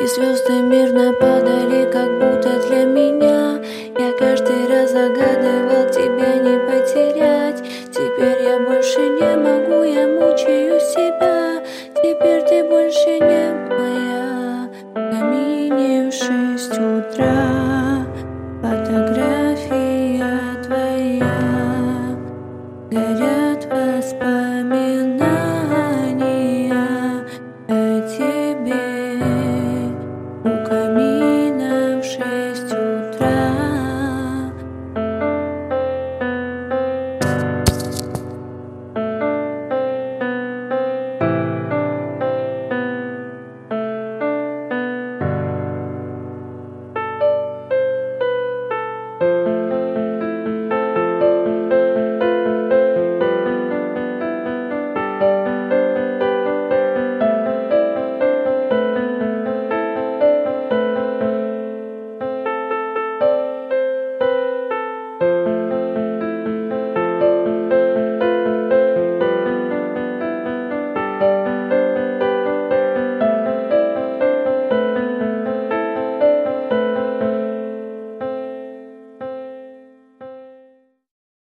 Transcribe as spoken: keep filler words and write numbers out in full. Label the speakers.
Speaker 1: И звезды мирно падали, как будто для меня. Я каждый раз загадывал тебя не потерять. Теперь я больше не могу